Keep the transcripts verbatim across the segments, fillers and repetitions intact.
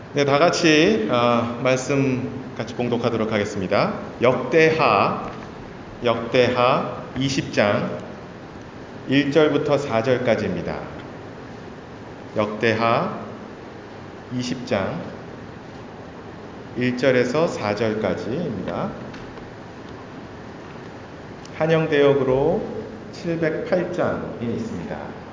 네, 다 같이 어, 말씀 같이 봉독하도록 하겠습니다. 역대하 역대하 이십 장 일 절부터 사 절까지입니다. 역대하 이십 장 일 절에서 사 절까지입니다. 한영대역으로 칠백팔 장이 있습니다.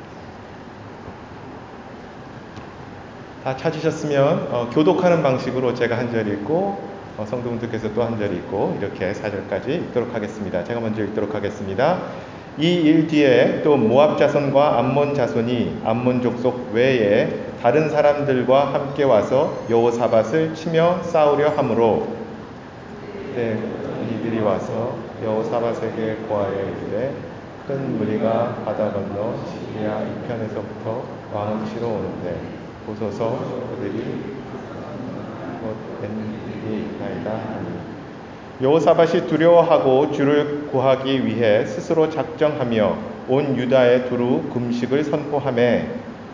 다 찾으셨으면 어, 교독하는 방식으로 제가 한 절 읽고 어, 성도분들께서 또 한 절 읽고 이렇게 사 절까지 읽도록 하겠습니다. 제가 먼저 읽도록 하겠습니다. 이 일 뒤에 또 모압 자손과 암몬 자손이 암몬 족속 외에 다른 사람들과 함께 와서 여호사밧을 치며 싸우려 하므로 네, 이들이 와서 여호사밧에게 고하여 이르되 큰 무리가 바다 건너 시리아 이편에서부터 왕을 치러 오는데 보소서 그들이 곧 웬일이 있나이다 하니 여호사밧이 두려워하고 주를 구하기 위해 스스로 작정하며 온 유다에 두루 금식을 선포하매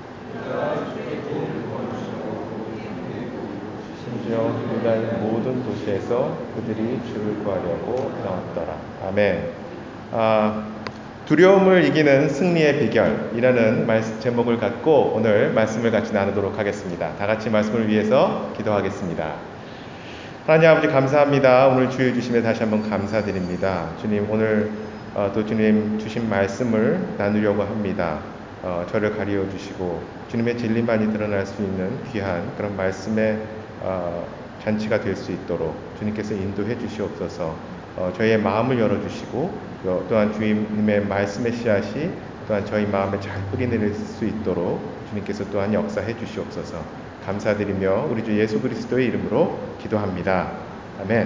심지어 유다의 모든 도시에서 그들이 주를 구하려고 나왔더라. 아멘. 아, 두려움을 이기는 승리의 비결이라는 말씀 제목을 갖고 오늘 말씀을 같이 나누도록 하겠습니다. 다 같이 말씀을 위해서 기도하겠습니다. 하나님 아버지 감사합니다. 오늘 주의 주심에 다시 한번 감사드립니다. 주님 오늘 어, 또 주님 주신 말씀을 나누려고 합니다. 어, 저를 가리워 주시고 주님의 진리만이 드러날 수 있는 귀한 그런 말씀의 어, 잔치가 될 수 있도록 주님께서 인도해 주시옵소서. 어, 저희의 마음을 열어주시고 또한 주님의 말씀의 씨앗이 또한 저희 마음에 잘 뿌리내릴 수 있도록 주님께서 또한 역사해 주시옵소서. 감사드리며 우리 주 예수 그리스도의 이름으로 기도합니다. 아멘.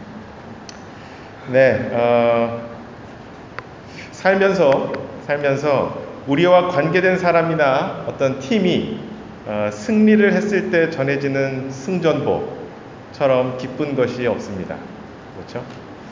네, 어, 살면서 살면서 우리와 관계된 사람이나 어떤 팀이 어, 승리를 했을 때 전해지는 승전보처럼 기쁜 것이 없습니다. 그렇죠?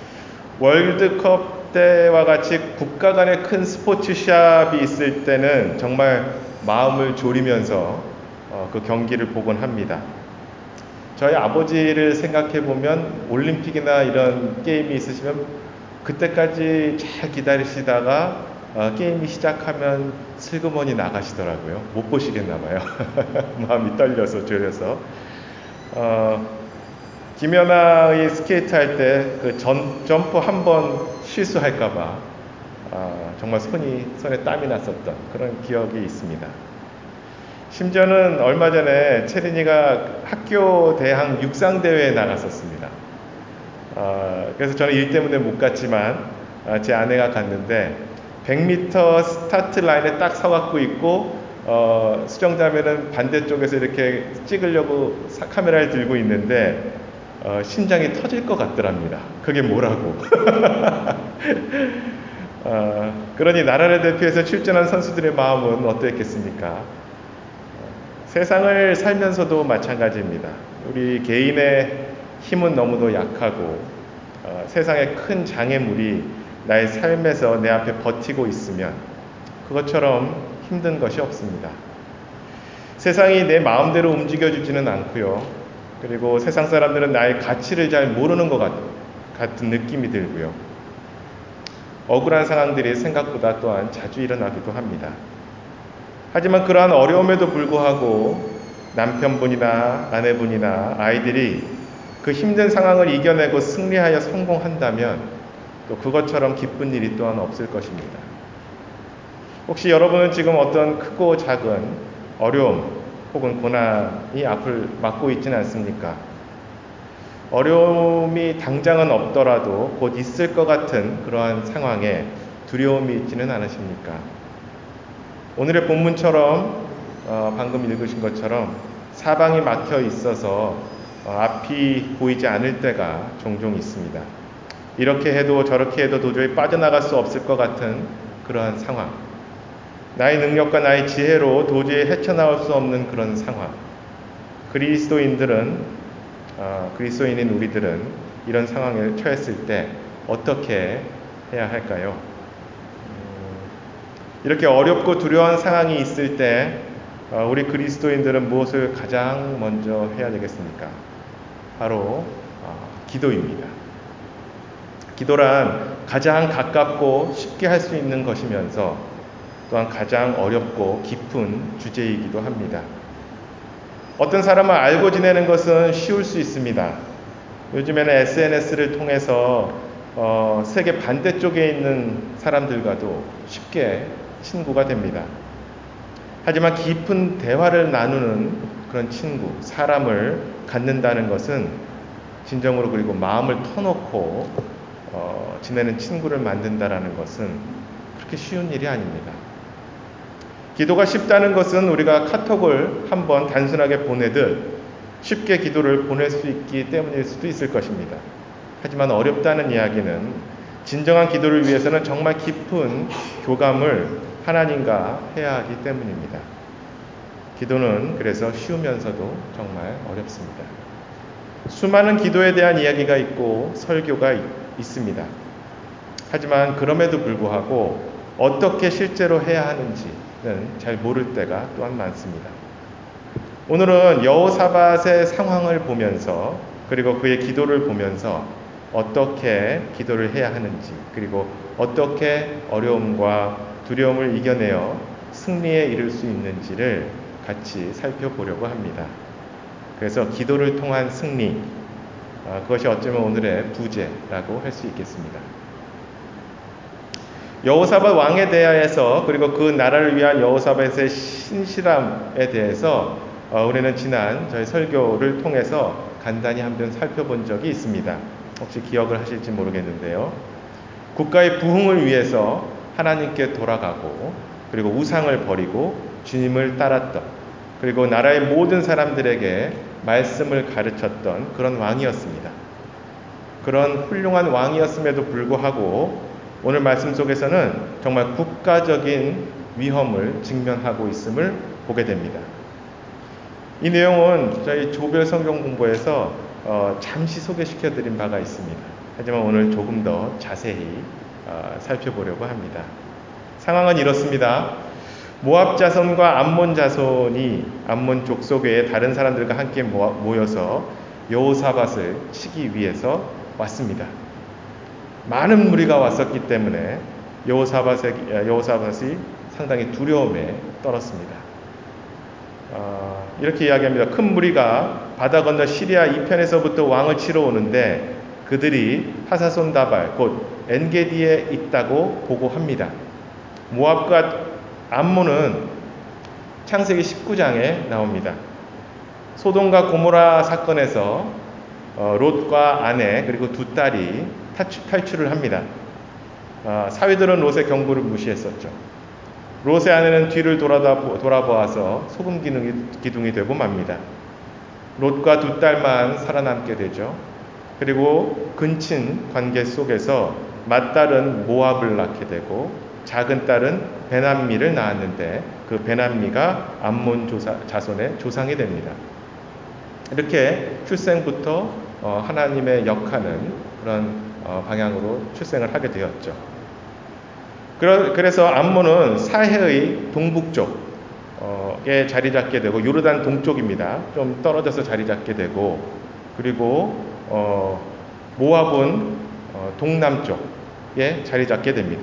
월드컵 때와 같이 국가 간의 큰 스포츠샵이 있을 때는 정말 마음을 졸이면서 어, 그 경기를 보곤 합니다. 저희 아버지를 생각해 보면 올림픽이나 이런 게임이 있으시면 그때까지 잘 기다리시다가 어, 게임이 시작하면 슬그머니 나가시더라고요. 못 보시겠나 봐요. 마음이 떨려서 졸여서. 어, 김연아의 스케이트 할 때 그 점프 한 번 실수할까봐 아, 정말 손이 손에 땀이 났었던 그런 기억이 있습니다. 심지어는 얼마 전에 채린이가 학교 대항 육상 대회에 나갔었습니다. 아, 그래서 저는 일 때문에 못 갔지만 아, 제 아내가 갔는데 백 미터 스타트 라인에 딱 서갖고 있고 어, 수정자매는 반대쪽에서 이렇게 찍으려고 카메라를 들고 있는데 어, 심장이 터질 것 같더랍니다. 그게 뭐라고. 어, 그러니 나라를 대표해서 출전한 선수들의 마음은 어떠했겠습니까? 세상을 살면서도 마찬가지입니다. 우리 개인의 힘은 너무도 약하고 어, 세상의 큰 장애물이 나의 삶에서 내 앞에 버티고 있으면 그것처럼 힘든 것이 없습니다. 세상이 내 마음대로 움직여주지는 않고요. 그리고 세상 사람들은 나의 가치를 잘 모르는 것 같은 느낌이 들고요. 억울한 상황들이 생각보다 또한 자주 일어나기도 합니다. 하지만 그러한 어려움에도 불구하고 남편분이나 아내분이나 아이들이 그 힘든 상황을 이겨내고 승리하여 성공한다면 또 그것처럼 기쁜 일이 또한 없을 것입니다. 혹시 여러분은 지금 어떤 크고 작은 어려움 혹은 고난이 앞을 막고 있지는 않습니까? 어려움이 당장은 없더라도 곧 있을 것 같은 그러한 상황에 두려움이 있지는 않으십니까? 오늘의 본문처럼 어, 방금 읽으신 것처럼 사방이 막혀 있어서 어, 앞이 보이지 않을 때가 종종 있습니다. 이렇게 해도 저렇게 해도 도저히 빠져나갈 수 없을 것 같은 그러한 상황. 나의 능력과 나의 지혜로 도저히 헤쳐나올 수 없는 그런 상황. 그리스도인들은 어, 그리스도인인 우리들은 이런 상황에 처했을 때 어떻게 해야 할까요? 음, 이렇게 어렵고 두려운 상황이 있을 때 어, 우리 그리스도인들은 무엇을 가장 먼저 해야 되겠습니까? 바로 어, 기도입니다. 기도란 가장 가깝고 쉽게 할 수 있는 것이면서 또한 가장 어렵고 깊은 주제이기도 합니다. 어떤 사람은 알고 지내는 것은 쉬울 수 있습니다. 요즘에는 에스엔에스를 통해서 어, 세계 반대쪽에 있는 사람들과도 쉽게 친구가 됩니다. 하지만 깊은 대화를 나누는 그런 친구, 사람을 갖는다는 것은 진정으로 그리고 마음을 터놓고 어, 지내는 친구를 만든다는 것은 그렇게 쉬운 일이 아닙니다. 기도가 쉽다는 것은 우리가 카톡을 한번 단순하게 보내듯 쉽게 기도를 보낼 수 있기 때문일 수도 있을 것입니다. 하지만 어렵다는 이야기는 진정한 기도를 위해서는 정말 깊은 교감을 하나님과 해야 하기 때문입니다. 기도는 그래서 쉬우면서도 정말 어렵습니다. 수많은 기도에 대한 이야기가 있고 설교가 있습니다. 하지만 그럼에도 불구하고 어떻게 실제로 해야 하는지는 잘 모를 때가 또한 많습니다. 오늘은 여호사밧의 상황을 보면서 그리고 그의 기도를 보면서 어떻게 기도를 해야 하는지 그리고 어떻게 어려움과 두려움을 이겨내어 승리에 이를 수 있는지를 같이 살펴보려고 합니다. 그래서 기도를 통한 승리, 그것이 어쩌면 오늘의 부제라고 할 수 있겠습니다. 여호사밧 왕에 대하여서 그리고 그 나라를 위한 여호사밧의 신실함에 대해서 우리는 지난 저희 설교를 통해서 간단히 한번 살펴본 적이 있습니다. 혹시 기억을 하실지 모르겠는데요. 국가의 부흥을 위해서 하나님께 돌아가고 그리고 우상을 버리고 주님을 따랐던 그리고 나라의 모든 사람들에게 말씀을 가르쳤던 그런 왕이었습니다. 그런 훌륭한 왕이었음에도 불구하고 오늘 말씀 속에서는 정말 국가적인 위험을 직면하고 있음을 보게 됩니다. 이 내용은 저희 조별 성경 공부에서 어, 잠시 소개시켜 드린 바가 있습니다. 하지만 오늘 조금 더 자세히 어, 살펴보려고 합니다. 상황은 이렇습니다. 모압 자손과 암몬 자손이 암몬 족속 외에 다른 사람들과 함께 모여서 여호사밧을 치기 위해서 왔습니다. 많은 무리가 왔었기 때문에 여호사밧의, 여호사밧이 상당히 두려움에 떨었습니다. 어, 이렇게 이야기합니다. 큰 무리가 바다 건너 시리아 이편에서부터 왕을 치러 오는데 그들이 하사손 다발 곧 엔게디에 있다고 보고합니다. 모압과 암몬은 창세기 십구 장에 나옵니다. 소돔과 고모라 사건에서 어, 롯과 아내 그리고 두 딸이 탈출, 탈출을 합니다. 어, 사위들은 롯의 경고를 무시했었죠. 롯의 아내는 뒤를 돌아다, 돌아보아서 소금 기둥이, 기둥이 되고 맙니다. 롯과 두 딸만 살아남게 되죠. 그리고 근친 관계 속에서 맏딸은 모압을 낳게 되고 작은 딸은 베남미를 낳았는데 그 베남미가 암몬 조사, 자손의 조상이 됩니다. 이렇게 출생부터 어, 하나님의 역하는 그런 어, 방향으로 출생을 하게 되었죠. 그래서 암몬은 사해의 동북쪽에 자리 잡게 되고 요르단 동쪽입니다. 좀 떨어져서 자리 잡게 되고 그리고 어, 모압은 어, 동남쪽에 자리 잡게 됩니다.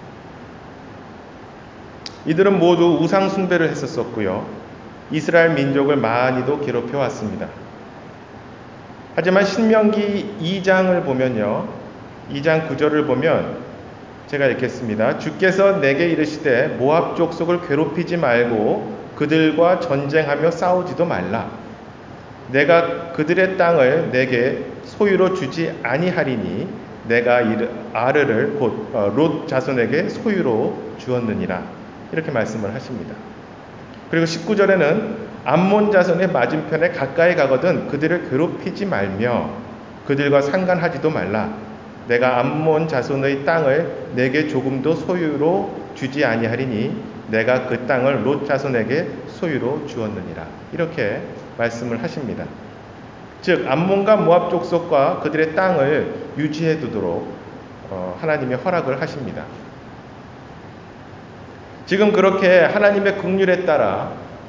이들은 모두 우상 숭배를 했었었고요. 이스라엘 민족을 많이도 괴롭혀 왔습니다. 하지만 신명기 이 장을 보면요. 이 장 구 절을 보면 제가 읽겠습니다. 주께서 내게 이르시되 모압 족속을 괴롭히지 말고 그들과 전쟁하며 싸우지도 말라. 내가 그들의 땅을 내게 소유로 주지 아니하리니 내가 아르를 곧 롯 자손에게 소유로 주었느니라. 이렇게 말씀을 하십니다. 그리고 십구 절에는 암몬 자손의 맞은편에 가까이 가거든 그들을 괴롭히지 말며 그들과 상관하지도 말라. 내가 암몬 자손의 땅을 내게 조금도 소유로 주지 아니하리니 내가 그 땅을 롯 자손에게 소유로 주었느니라. 이렇게 말씀을 하십니다. 즉 암몬과 모압 족속과 그들의 땅을 유지해 두도록 하나님이 허락을 하십니다. 지금 그렇게 하나님의 긍휼에 따라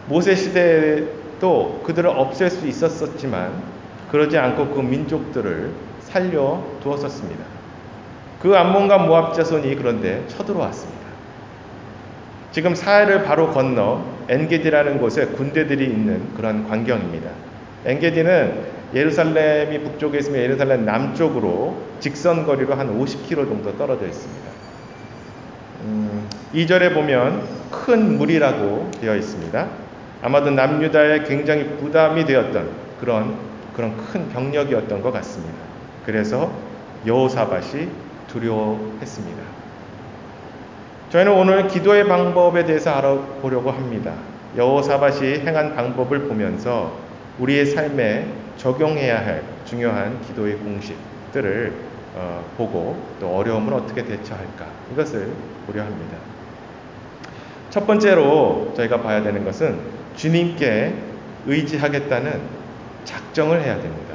모세 시대에도 그들을 없앨 수 있었었지만 그러지 않고 그 민족들을 살려 두었었습니다. 그 암몬과 모압 자손이 그런데 쳐들어왔습니다. 지금 사해를 바로 건너 엔게디라는 곳에 군대들이 있는 그런 광경입니다. 엔게디는 예루살렘이 북쪽에 있으면 예루살렘 남쪽으로 직선 거리로 한 오십 킬로미터 정도 떨어져 있습니다. 음, 이 절에 보면 큰 물이라고 되어 있습니다. 아마도 남유다에 굉장히 부담이 되었던 그런 그런 큰 병력이었던 것 같습니다. 그래서 여호사밧이 두려워했습니다. 저희는 오늘 기도의 방법에 대해서 알아보려고 합니다. 여호사밧이 행한 방법을 보면서 우리의 삶에 적용해야 할 중요한 기도의 공식들을 어, 보고 또 어려움을 어떻게 대처할까 이것을 보려 합니다. 첫 번째로 저희가 봐야 되는 것은 주님께 의지하겠다는 작정을 해야 됩니다.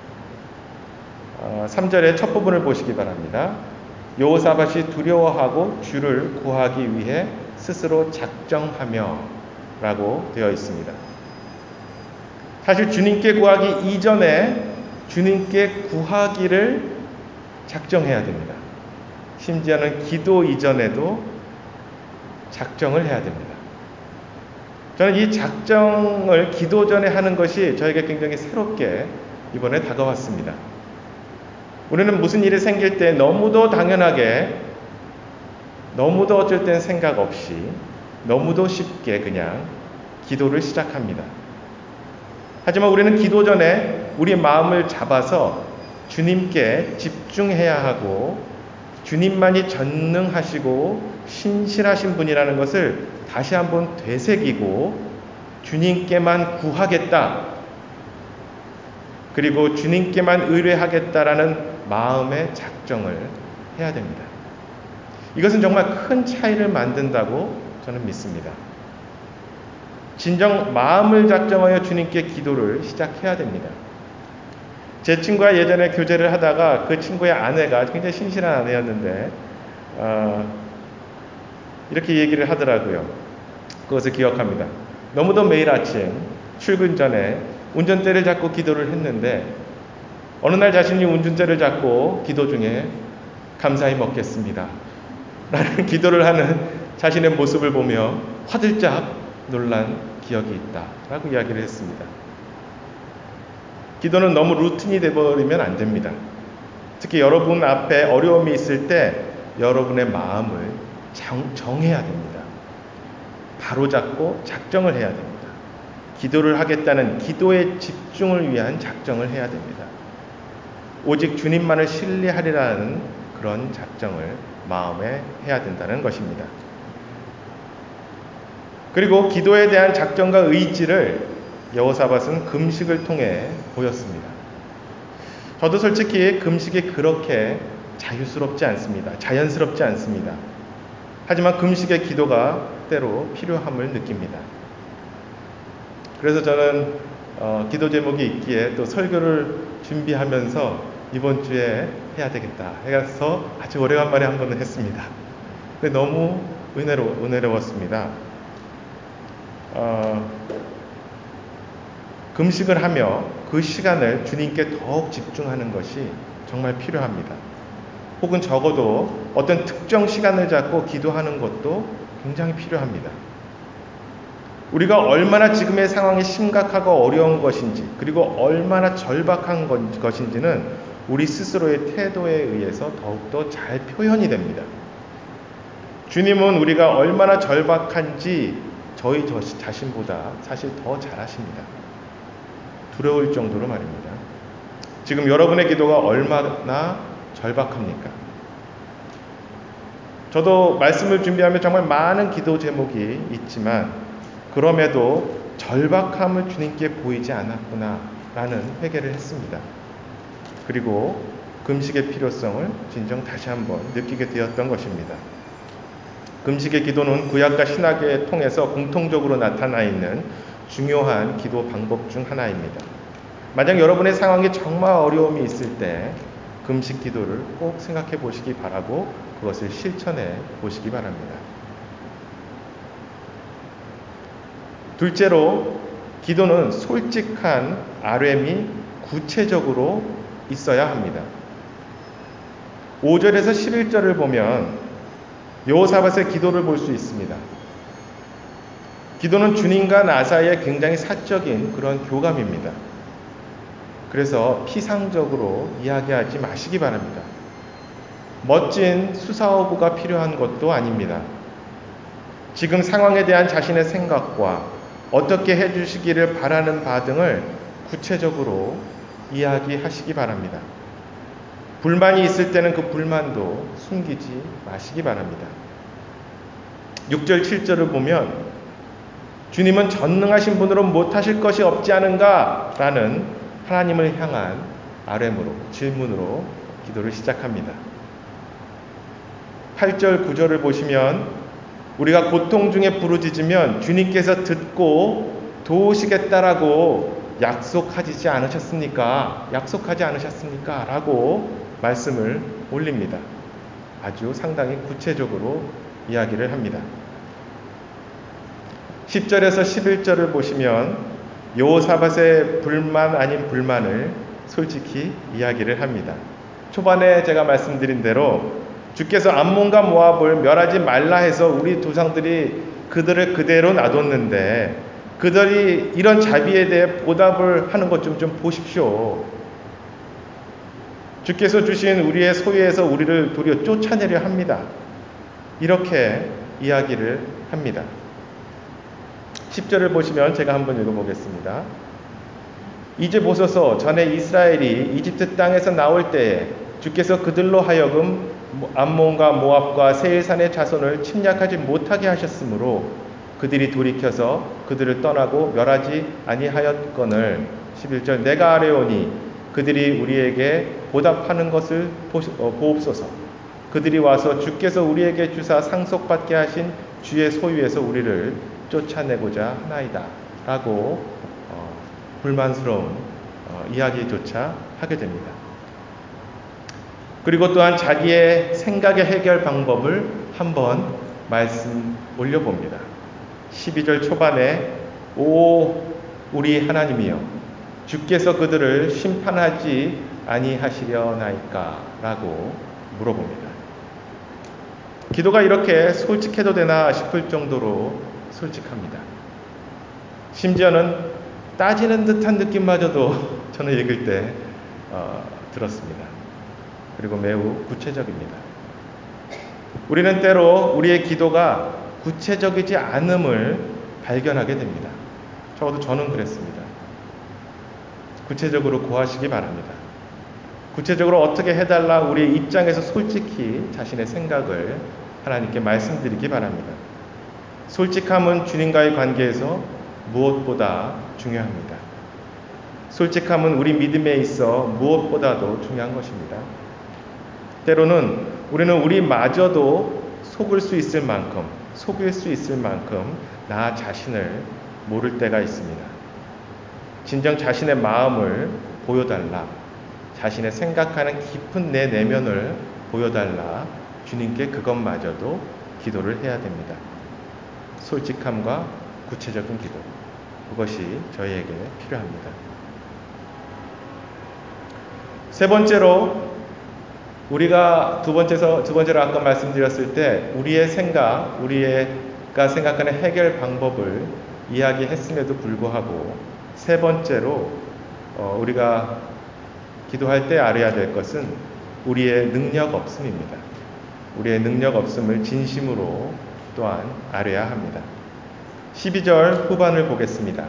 어, 삼 절의 첫 부분을 보시기 바랍니다. 여호사밧이 두려워하고 주를 구하기 위해 스스로 작정하며 라고 되어 있습니다. 사실 주님께 구하기 이전에 주님께 구하기를 작정해야 됩니다. 심지어는 기도 이전에도 작정을 해야 됩니다. 저는 이 작정을 기도 전에 하는 것이 저에게 굉장히 새롭게 이번에 다가왔습니다. 우리는 무슨 일이 생길 때 너무도 당연하게, 너무도 어쩔 땐 생각 없이, 너무도 쉽게 그냥 기도를 시작합니다. 하지만 우리는 기도 전에 우리 마음을 잡아서 주님께 집중해야 하고 주님만이 전능하시고 신실하신 분이라는 것을 다시 한번 되새기고 주님께만 구하겠다. 그리고 주님께만 의뢰하겠다라는 마음의 작정을 해야 됩니다. 이것은 정말 큰 차이를 만든다고 저는 믿습니다. 진정 마음을 작정하여 주님께 기도를 시작해야 됩니다. 제 친구가 예전에 교제를 하다가 그 친구의 아내가 굉장히 신실한 아내였는데 어, 이렇게 얘기를 하더라고요. 그것을 기억합니다. 너무도 매일 아침 출근 전에 운전대를 잡고 기도를 했는데 어느 날 자신이 운전대를 잡고 기도 중에 감사히 먹겠습니다 라는 기도를 하는 자신의 모습을 보며 화들짝 놀란 기억이 있다 라고 이야기를 했습니다. 기도는 너무 루틴이 되어버리면 안 됩니다. 특히 여러분 앞에 어려움이 있을 때 여러분의 마음을 정, 정해야 됩니다. 바로잡고 작정을 해야 됩니다. 기도를 하겠다는 기도의 집중을 위한 작정을 해야 됩니다. 오직 주님만을 신뢰하리라는 그런 작정을 마음에 해야 된다는 것입니다. 그리고 기도에 대한 작정과 의지를 여호사밧은 금식을 통해 보였습니다. 저도 솔직히 금식이 그렇게 자유스럽지 않습니다. 자연스럽지 않습니다. 하지만 금식의 기도가 때로 필요함을 느낍니다. 그래서 저는 어, 기도 제목이 있기에 또 설교를 준비하면서 이번 주에 해야 되겠다 해서 아주 오래간만에 한 번은 했습니다. 근데 너무 은혜로, 은혜로웠습니다. 어, 금식을 하며 그 시간을 주님께 더욱 집중하는 것이 정말 필요합니다. 혹은 적어도 어떤 특정 시간을 잡고 기도하는 것도 굉장히 필요합니다. 우리가 얼마나 지금의 상황이 심각하고 어려운 것인지 그리고 얼마나 절박한 것인지는 우리 스스로의 태도에 의해서 더욱더 잘 표현이 됩니다. 주님은 우리가 얼마나 절박한지 저희 자신보다 사실 더 잘 아십니다. 두려울 정도로 말입니다. 지금 여러분의 기도가 얼마나 절박합니까? 저도 말씀을 준비하면 정말 많은 기도 제목이 있지만 그럼에도 절박함을 주님께 보이지 않았구나 라는 회개를 했습니다. 그리고 금식의 필요성을 진정 다시 한번 느끼게 되었던 것입니다. 금식의 기도는 구약과 신약을 통해서 공통적으로 나타나 있는 중요한 기도 방법 중 하나입니다. 만약 여러분의 상황에 정말 어려움이 있을 때 금식 기도를 꼭 생각해 보시기 바라고 그것을 실천해 보시기 바랍니다. 둘째로 기도는 솔직한 알엠이 구체적으로 있어야 합니다. 오 절에서 십일 절을 보면 여호사밧의 기도를 볼 수 있습니다. 기도는 주님과 나 사이에 굉장히 사적인 그런 교감입니다. 그래서 피상적으로 이야기하지 마시기 바랍니다. 멋진 수사어구가 필요한 것도 아닙니다. 지금 상황에 대한 자신의 생각과 어떻게 해주시기를 바라는 바 등을 구체적으로 이야기하시기 바랍니다. 불만이 있을 때는 그 불만도 숨기지 마시기 바랍니다. 육 절, 칠 절을 보면 주님은 전능하신 분으로 못하실 것이 없지 않은가? 라는 하나님을 향한 알엠으로, 질문으로 기도를 시작합니다. 팔 절, 구 절을 보시면 우리가 고통 중에 부르짖으면 주님께서 듣고 도우시겠다라고 약속하지 않으셨습니까? 약속하지 않으셨습니까? 라고 말씀을 올립니다. 아주 상당히 구체적으로 이야기를 합니다. 십 절에서 십일 절을 보시면 여호사밧의 불만 아닌 불만을 솔직히 이야기를 합니다. 초반에 제가 말씀드린 대로 주께서 암몬과 모압을 멸하지 말라 해서 우리 조상들이 그들을 그대로 놔뒀는데 그들이 이런 자비에 대해 보답을 하는 것 좀 좀 보십시오. 주께서 주신 우리의 소유에서 우리를 도리어 쫓아내려 합니다. 이렇게 이야기를 합니다. 십 절을 보시면 제가 한번 읽어보겠습니다. 이제 보소서 전에 이스라엘이 이집트 땅에서 나올 때에 주께서 그들로 하여금 암몬과 모압과 세일산의 자손을 침략하지 못하게 하셨으므로 그들이 돌이켜서 그들을 떠나고 멸하지 아니하였거늘. 십일 절 내가 아뢰오니 그들이 우리에게 보답하는 것을 보옵소서. 그들이 와서 주께서 우리에게 주사 상속받게 하신 주의 소유에서 우리를 쫓아내고자 하나이다 라고 어, 불만스러운 어, 이야기조차 하게 됩니다. 그리고 또한 자기의 생각의 해결 방법을 한번 말씀 올려봅니다. 십이 절 초반에 오 우리 하나님이여 주께서 그들을 심판하지 아니하시려나이까 라고 물어봅니다. 기도가 이렇게 솔직해도 되나 싶을 정도로 솔직합니다. 심지어는 따지는 듯한 느낌마저도 저는 읽을 때 어, 들었습니다. 그리고 매우 구체적입니다. 우리는 때로 우리의 기도가 구체적이지 않음을 발견하게 됩니다. 적어도 저는 그랬습니다. 구체적으로 구하시기 바랍니다. 구체적으로 어떻게 해달라 우리의 입장에서 솔직히 자신의 생각을 하나님께 말씀드리기 바랍니다. 솔직함은 주님과의 관계에서 무엇보다 중요합니다. 솔직함은 우리 믿음에 있어 무엇보다도 중요한 것입니다. 때로는 우리는 우리마저도 속을 수 있을 만큼, 속일 수 있을 만큼 나 자신을 모를 때가 있습니다. 진정 자신의 마음을 보여달라, 자신의 생각하는 깊은 내 내면을 보여달라, 주님께 그것마저도 기도를 해야 됩니다. 솔직함과 구체적인 기도, 그것이 저희에게 필요합니다. 세 번째로 우리가 두 번째서 두 번째로 아까 말씀드렸을 때 우리의 생각, 우리가 생각하는 해결 방법을 이야기했음에도 불구하고 세 번째로 어, 우리가 기도할 때 알아야 될 것은 우리의 능력 없음입니다. 우리의 능력 없음을 진심으로 또한 알아야 합니다. 십이 절 후반을 보겠습니다.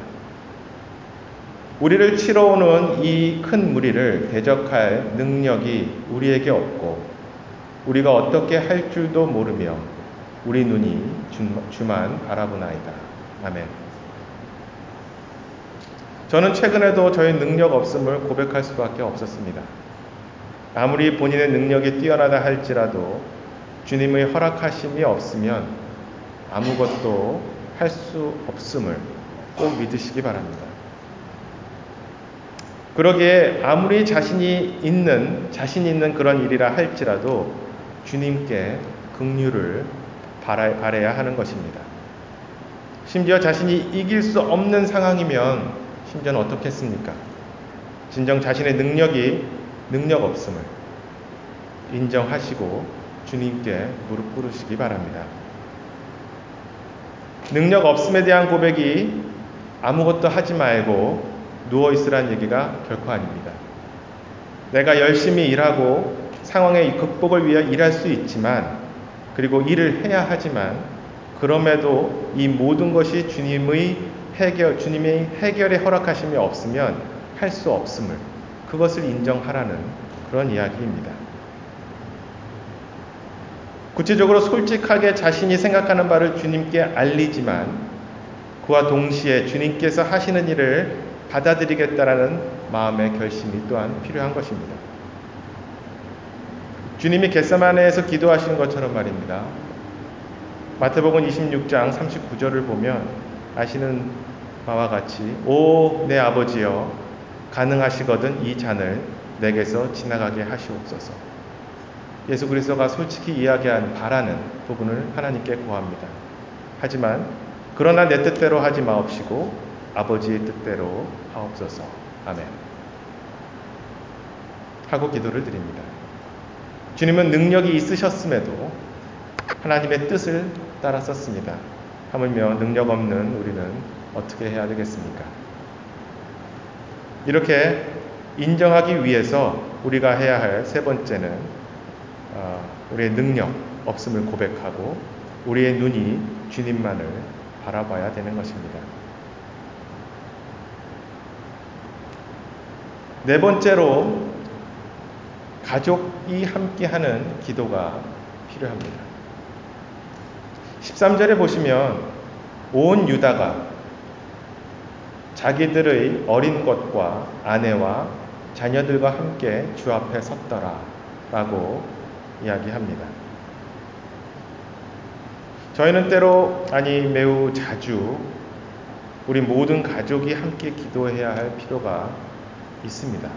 우리를 치러 오는 이 큰 무리를 대적할 능력이 우리에게 없고 우리가 어떻게 할 줄도 모르며 우리 눈이 주만 바라보나이다. 아멘. 저는 최근에도 저의 능력 없음을 고백할 수밖에 없었습니다. 아무리 본인의 능력이 뛰어나다 할지라도 주님의 허락하심이 없으면 아무것도 할 수 없음을 꼭 믿으시기 바랍니다. 그러기에 아무리 자신이 있는, 자신 있는 그런 일이라 할지라도 주님께 긍휼을 바라야 하는 것입니다. 심지어 자신이 이길 수 없는 상황이면 심지어는 어떻겠습니까? 진정 자신의 능력이 능력 없음을 인정하시고 주님께 무릎 꿇으시기 바랍니다. 능력 없음에 대한 고백이 아무것도 하지 말고 누워있으란 얘기가 결코 아닙니다. 내가 열심히 일하고 상황의 극복을 위해 일할 수 있지만, 그리고 일을 해야 하지만, 그럼에도 이 모든 것이 주님의 해결, 주님의 해결에 허락하심이 없으면 할 수 없음을, 그것을 인정하라는 그런 이야기입니다. 구체적으로 솔직하게 자신이 생각하는 바를 주님께 알리지만, 그와 동시에 주님께서 하시는 일을 받아들이겠다라는 마음의 결심이 또한 필요한 것입니다. 주님이 겟세마네에서 기도하시는 것처럼 말입니다. 마태복음 이십육 장 삼십구 절을 보면 아시는 바와 같이 오 내 아버지여 가능하시거든 이 잔을 내게서 지나가게 하시옵소서. 예수 그리스도가 솔직히 이야기한 바라는 부분을 하나님께 구합니다. 하지만 그러나 내 뜻대로 하지 마옵시고 아버지의 뜻대로 하옵소서. 아멘. 하고 기도를 드립니다. 주님은 능력이 있으셨음에도 하나님의 뜻을 따랐었습니다. 하물며 능력 없는 우리는 어떻게 해야 되겠습니까? 이렇게 인정하기 위해서 우리가 해야 할 세 번째는 우리의 능력 없음을 고백하고 우리의 눈이 주님만을 바라봐야 되는 것입니다. 네 번째로 가족이 함께하는 기도가 필요합니다. 십삼 절에 보시면 온 유다가 자기들의 어린 것과 아내와 자녀들과 함께 주 앞에 섰더라 라고 이야기합니다. 저희는 때로, 아니 매우 자주 우리 모든 가족이 함께 기도해야 할 필요가 있습니다.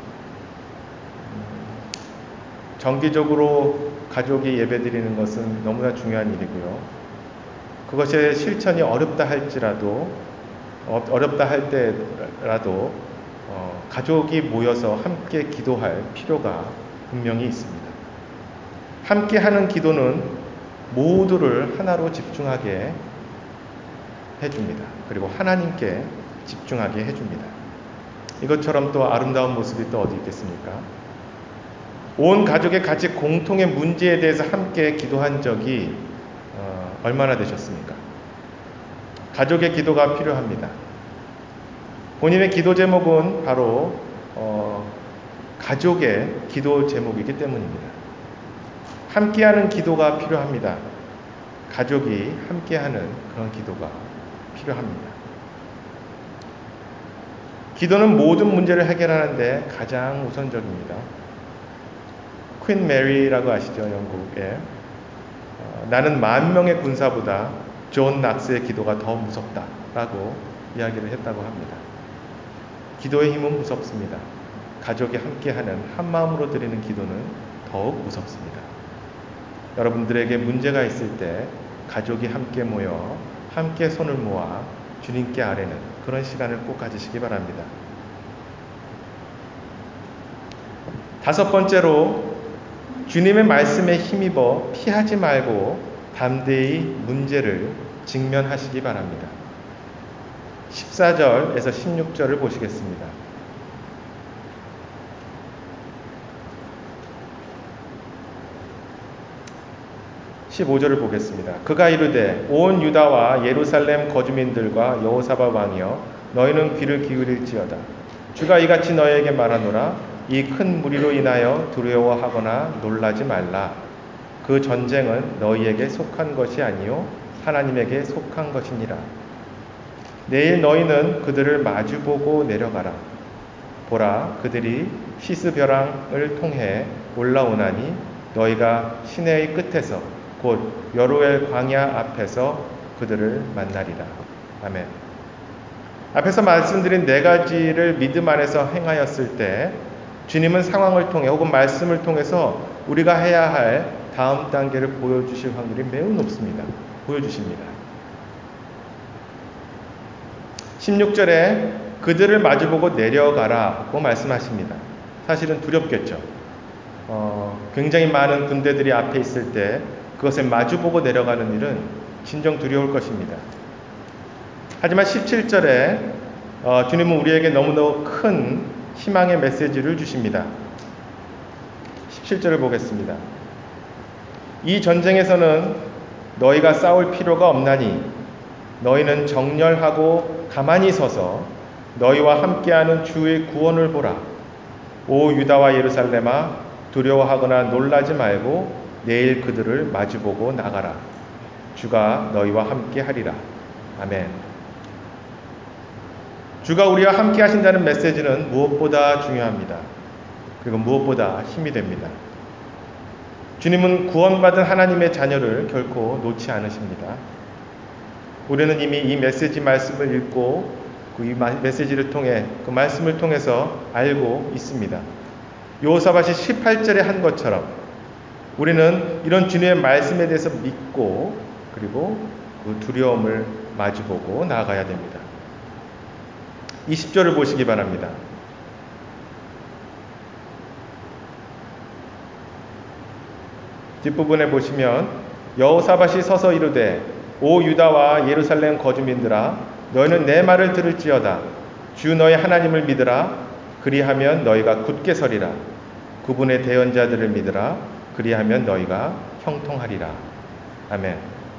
정기적으로 가족이 예배드리는 것은 너무나 중요한 일이고요. 그것의 실천이 어렵다 할지라도 어렵다 할 때라도 어, 가족이 모여서 함께 기도할 필요가 분명히 있습니다. 함께 하는 기도는 모두를 하나로 집중하게 해줍니다. 그리고 하나님께 집중하게 해줍니다. 이것처럼 또 아름다운 모습이 또 어디 있겠습니까? 온 가족의 같이 공통의 문제에 대해서 함께 기도한 적이 어, 얼마나 되셨습니까? 가족의 기도가 필요합니다. 본인의 기도 제목은 바로 어, 가족의 기도 제목이기 때문입니다. 함께하는 기도가 필요합니다. 가족이 함께하는 그런 기도가 필요합니다. 기도는 모든 문제를 해결하는데 가장 우선적입니다. 퀸 메리라고 아시죠? 영국에. 어, 나는 만 명의 군사보다 존 낙스의 기도가 더 무섭다라고 이야기를 했다고 합니다. 기도의 힘은 무섭습니다. 가족이 함께하는 한 마음으로 드리는 기도는 더욱 무섭습니다. 여러분들에게 문제가 있을 때 가족이 함께 모여 함께 손을 모아 주님께 아뢰는 그런 시간을 꼭 가지시기 바랍니다. 다섯 번째로 주님의 말씀에 힘입어 피하지 말고 담대히 문제를 직면하시기 바랍니다. 십사 절에서 십육 절을 보시겠습니다. 십오 절을 보겠습니다. 그가 이르되 온 유다와 예루살렘 거주민들과 여호사밧 왕이여 너희는 귀를 기울일지어다. 주가 이같이 너희에게 말하노라. 이 큰 무리로 인하여 두려워하거나 놀라지 말라. 그 전쟁은 너희에게 속한 것이 아니요 하나님에게 속한 것이니라. 내일 너희는 그들을 마주보고 내려가라. 보라, 그들이 시스벼랑을 통해 올라오나니 너희가 시내의 끝에서 곧 여로엘 광야 앞에서 그들을 만나리라. 아멘. 앞에서 말씀드린 네 가지를 믿음 안에서 행하였을 때 주님은 상황을 통해 혹은 말씀을 통해서 우리가 해야 할 다음 단계를 보여주실 확률이 매우 높습니다. 보여주십니다. 십육 절에 그들을 마주보고 내려가라고 말씀하십니다. 사실은 두렵겠죠. 어, 굉장히 많은 군대들이 앞에 있을 때 그것을 마주보고 내려가는 일은 진정 두려울 것입니다. 하지만 십칠 절에 어, 주님은 우리에게 너무너무 큰 희망의 메시지를 주십니다. 십칠 절을 보겠습니다. 이 전쟁에서는 너희가 싸울 필요가 없나니 너희는 정렬하고 가만히 서서 너희와 함께하는 주의 구원을 보라. 오 유다와 예루살렘아 두려워하거나 놀라지 말고 내일 그들을 마주보고 나가라. 주가 너희와 함께 하리라. 아멘. 주가 우리와 함께 하신다는 메시지는 무엇보다 중요합니다. 그리고 무엇보다 힘이 됩니다. 주님은 구원받은 하나님의 자녀를 결코 놓지 않으십니다. 우리는 이미 이 메시지 말씀을 읽고 그 이 메시지를 통해 그 말씀을 통해서 알고 있습니다. 여호사밧이 십팔 절에 한 것처럼 우리는 이런 주님의 말씀에 대해서 믿고 그리고 그 두려움을 마주보고 나아가야 됩니다. 이십 절을 보시기 바랍니다. 뒷부분에 보시면 여호사밧이 서서 이르되 오 유다와 예루살렘 거주민들아 너희는 내 말을 들을지어다. 주 너희 하나님을 믿으라. 그리하면 너희가 굳게 서리라. 그분의 대언자들을 믿으라. 그리하면 너희가 형통하리라. 아멘.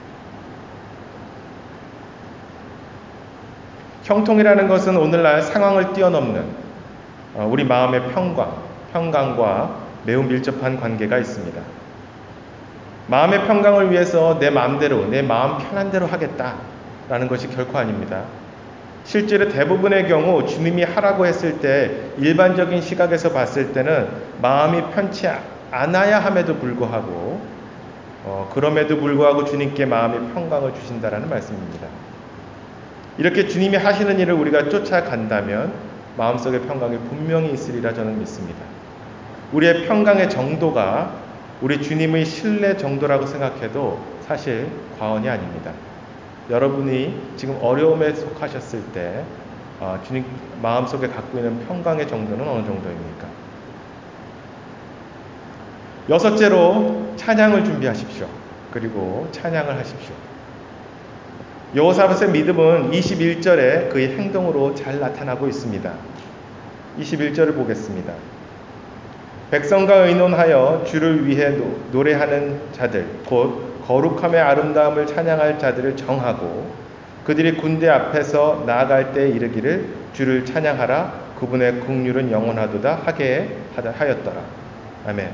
형통이라는 것은 오늘날 상황을 뛰어넘는 우리 마음의 평강, 평강과 매우 밀접한 관계가 있습니다. 마음의 평강을 위해서 내 마음대로, 내 마음 편한 대로 하겠다라는 것이 결코 아닙니다. 실제로 대부분의 경우 주님이 하라고 했을 때 일반적인 시각에서 봤을 때는 마음이 편치 않아야 함에도 불구하고 어, 그럼에도 불구하고 주님께 마음의 평강을 주신다라는 말씀입니다. 이렇게 주님이 하시는 일을 우리가 쫓아간다면 마음속의 평강이 분명히 있으리라 저는 믿습니다. 우리의 평강의 정도가 우리 주님의 신뢰 정도라고 생각해도 사실 과언이 아닙니다. 여러분이 지금 어려움에 속하셨을 때 어, 주님 마음속에 갖고 있는 평강의 정도는 어느 정도입니까? 여섯째로 찬양을 준비하십시오. 그리고 찬양을 하십시오. 여호사밧의 믿음은 이십일 절에 그의 행동으로 잘 나타나고 있습니다. 이십일 절을 보겠습니다. 백성과 의논하여 주를 위해 노래하는 자들 곧 거룩함의 아름다움을 찬양할 자들을 정하고 그들이 군대 앞에서 나아갈 때 이르기를 주를 찬양하라. 그분의 긍휼은 영원하도다 하게 하였더라. 아멘.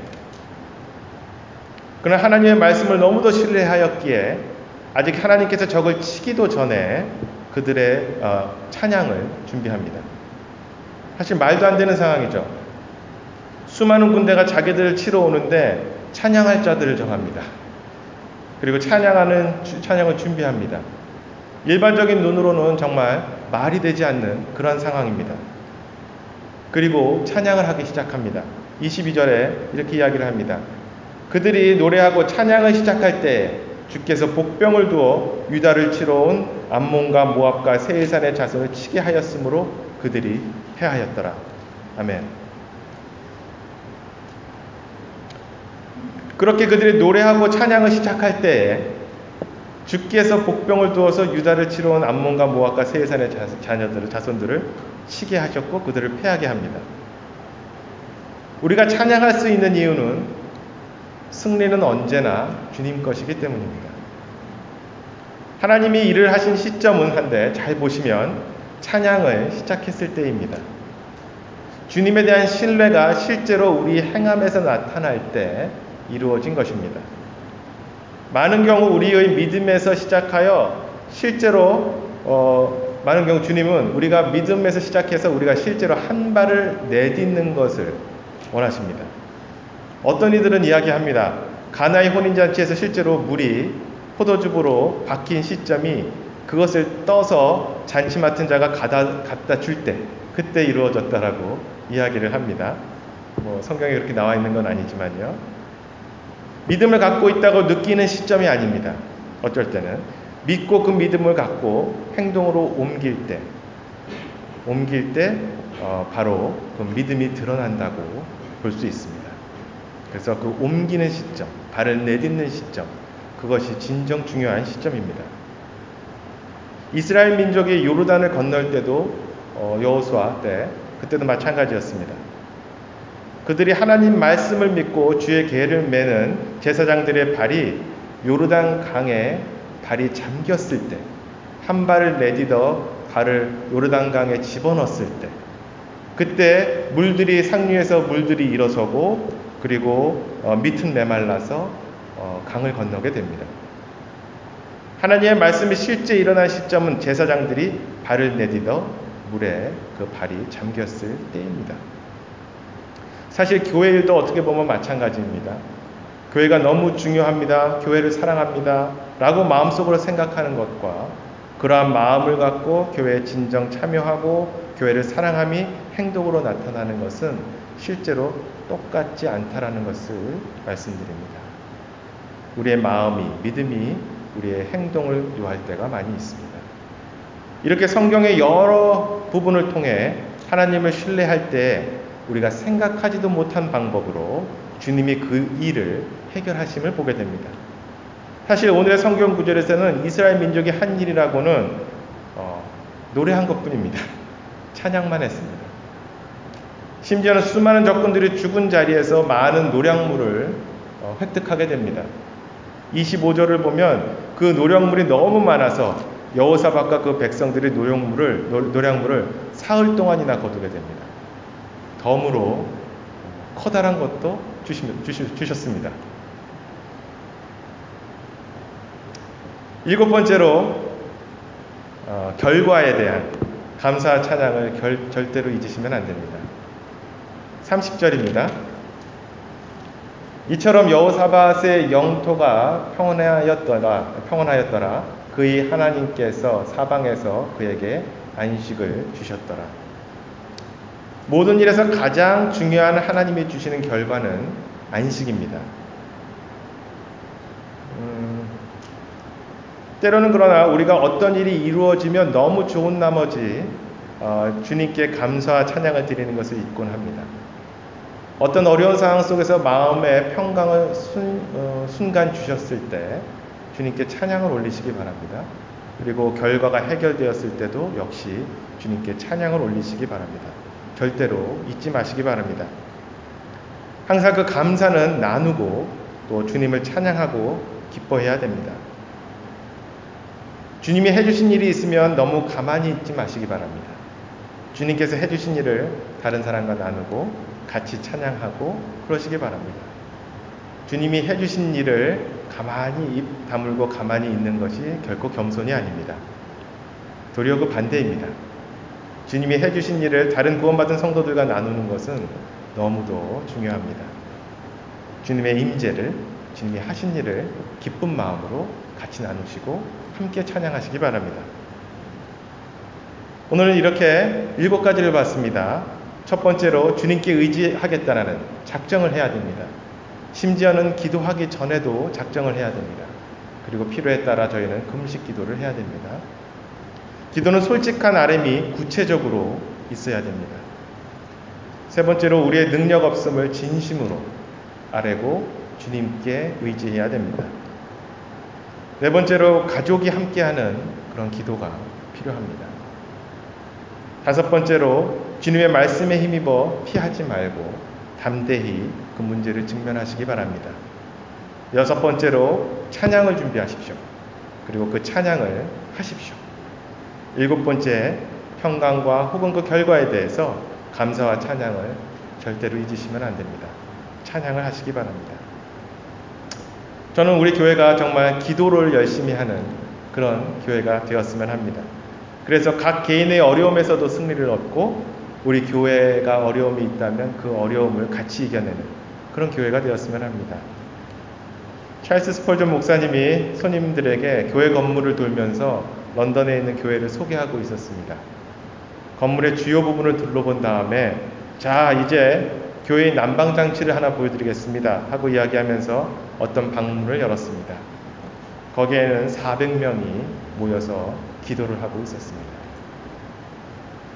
그러나 하나님의 말씀을 너무도 신뢰하였기에 아직 하나님께서 적을 치기도 전에 그들의 어, 찬양을 준비합니다. 사실 말도 안 되는 상황이죠. 수많은 군대가 자기들을 치러 오는데 찬양할 자들을 정합니다. 그리고 찬양하는 찬양을 준비합니다. 일반적인 눈으로는 정말 말이 되지 않는 그런 상황입니다. 그리고 찬양을 하기 시작합니다. 이십이 절에 이렇게 이야기를 합니다. 그들이 노래하고 찬양을 시작할 때 주께서 복병을 두어 유다를 치러 온 암몬과 모압과 세일산의 자손을 치게 하였으므로 그들이 패하였더라. 아멘. 그렇게 그들이 노래하고 찬양을 시작할 때에 주께서 복병을 두어서 유다를 치러 온 암몬과 모압과 세일산의 자녀들을 자손들을 치게 하셨고 그들을 패하게 합니다. 우리가 찬양할 수 있는 이유는 승리는 언제나 주님 것이기 때문입니다. 하나님이 일을 하신 시점은 한데 잘 보시면 찬양을 시작했을 때입니다. 주님에 대한 신뢰가 실제로 우리 행함에서 나타날 때 이루어진 것입니다. 많은 경우 우리의 믿음에서 시작하여 실제로 어, 많은 경우 주님은 우리가 믿음에서 시작해서 우리가 실제로 한 발을 내딛는 것을 원하십니다. 어떤 이들은 이야기합니다. 가나의 혼인잔치에서 실제로 물이 포도즙으로 바뀐 시점이 그것을 떠서 잔치 맡은 자가 갖다, 갖다 줄 때 그때 이루어졌다라고 이야기를 합니다. 뭐 성경에 그렇게 나와 있는 건 아니지만요. 믿음을 갖고 있다고 느끼는 시점이 아닙니다. 어쩔 때는 믿고 그 믿음을 갖고 행동으로 옮길 때 옮길 때 어, 바로 그 믿음이 드러난다고 볼 수 있습니다. 그래서 그 옮기는 시점, 발을 내딛는 시점, 그것이 진정 중요한 시점입니다. 이스라엘 민족이 요르단을 건널 때도 어, 여호수아 때 그때도 마찬가지였습니다. 그들이 하나님 말씀을 믿고 주의 계를 매는 제사장들의 발이 요르단 강에 발이 잠겼을 때, 한 발을 내딛어 발을 요르단 강에 집어넣었을 때, 그때 물들이 상류에서 물들이 일어서고 그리고 어, 밑은 메말라서 어, 강을 건너게 됩니다. 하나님의 말씀이 실제 일어난 시점은 제사장들이 발을 내딛어 물에 그 발이 잠겼을 때입니다. 사실 교회 일도 어떻게 보면 마찬가지입니다. 교회가 너무 중요합니다. 교회를 사랑합니다. 라고 마음속으로 생각하는 것과 그러한 마음을 갖고 교회에 진정 참여하고 교회를 사랑함이 행동으로 나타나는 것은 실제로 똑같지 않다라는 것을 말씀드립니다. 우리의 마음이, 믿음이 우리의 행동을 요할 때가 많이 있습니다. 이렇게 성경의 여러 부분을 통해 하나님을 신뢰할 때 우리가 생각하지도 못한 방법으로 주님이 그 일을 해결하심을 보게 됩니다. 사실 오늘의 성경 구절에서는 이스라엘 민족이 한 일이라고는 어, 노래한 것뿐입니다. 찬양만 했습니다. 심지어는 수많은 적군들이 죽은 자리에서 많은 노량물을 어, 획득하게 됩니다. 이십오 절을 보면 그 노량물이 너무 많아서 여호사밧과 그 백성들이 노량물을, 노, 노량물을 사흘 동안이나 거두게 됩니다. 덤으로 커다란 것도 주시, 주시, 주셨습니다. 일곱 번째로 어, 결과에 대한 감사 찬양을 결, 절대로 잊으시면 안 됩니다. 삼십 절입니다. 이처럼 여호사밧의 영토가 평온하였더라, 평온하였더라. 그의 하나님께서 사방에서 그에게 안식을 주셨더라. 모든 일에서 가장 중요한 하나님이 주시는 결과는 안식입니다. 음, 때로는 그러나 우리가 어떤 일이 이루어지면 너무 좋은 나머지 어, 주님께 감사와 찬양을 드리는 것을 잊곤 합니다. 어떤 어려운 상황 속에서 마음의 평강을 순, 어, 순간 주셨을 때 주님께 찬양을 올리시기 바랍니다. 그리고 결과가 해결되었을 때도 역시 주님께 찬양을 올리시기 바랍니다. 절대로 잊지 마시기 바랍니다. 항상 그 감사는 나누고 또 주님을 찬양하고 기뻐해야 됩니다. 주님이 해주신 일이 있으면 너무 가만히 있지 마시기 바랍니다. 주님께서 해주신 일을 다른 사람과 나누고 같이 찬양하고 그러시기 바랍니다. 주님이 해주신 일을 가만히 입 다물고 가만히 있는 것이 결코 겸손이 아닙니다. 도리어 그 반대입니다. 주님이 해주신 일을 다른 구원받은 성도들과 나누는 것은 너무도 중요합니다. 주님의 임재를, 주님이 하신 일을 기쁜 마음으로 같이 나누시고 함께 찬양하시기 바랍니다. 오늘은 이렇게 일곱 가지를 봤습니다. 첫 번째로 주님께 의지하겠다는 작정을 해야 됩니다. 심지어는 기도하기 전에도 작정을 해야 됩니다. 그리고 필요에 따라 저희는 금식 기도를 해야 됩니다. 기도는 솔직한 아뢰미 구체적으로 있어야 됩니다. 세 번째로 우리의 능력 없음을 진심으로 아뢰고 주님께 의지해야 됩니다. 네 번째로 가족이 함께하는 그런 기도가 필요합니다. 다섯 번째로 주님의 말씀에 힘입어 피하지 말고 담대히 그 문제를 직면하시기 바랍니다. 여섯 번째로 찬양을 준비하십시오. 그리고 그 찬양을 하십시오. 일곱 번째, 평강과 혹은 그 결과에 대해서 감사와 찬양을 절대로 잊으시면 안 됩니다. 찬양을 하시기 바랍니다. 저는 우리 교회가 정말 기도를 열심히 하는 그런 교회가 되었으면 합니다. 그래서 각 개인의 어려움에서도 승리를 얻고 우리 교회가 어려움이 있다면 그 어려움을 같이 이겨내는 그런 교회가 되었으면 합니다. 찰스 스펄전 목사님이 손님들에게 교회 건물을 돌면서 런던에 있는 교회를 소개하고 있었습니다. 건물의 주요 부분을 둘러본 다음에 자 이제 교회의 난방장치를 하나 보여드리겠습니다 하고 이야기하면서 어떤 방문을 열었습니다. 거기에는 사백 명이 모여서 기도를 하고 있었습니다.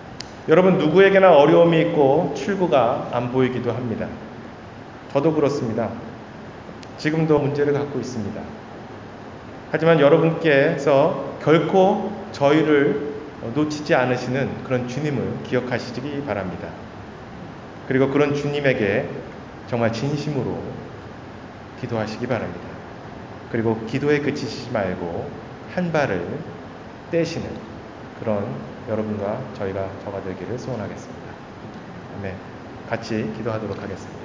여러분, 누구에게나 어려움이 있고 출구가 안 보이기도 합니다. 저도 그렇습니다. 지금도 문제를 갖고 있습니다. 하지만 여러분께서 결코 저희를 놓치지 않으시는 그런 주님을 기억하시기 바랍니다. 그리고 그런 주님에게 정말 진심으로 기도하시기 바랍니다. 그리고 기도에 그치시지 말고 한 발을 떼시는 그런 여러분과 저희가 저가 되기를 소원하겠습니다. 네, 같이 기도하도록 하겠습니다.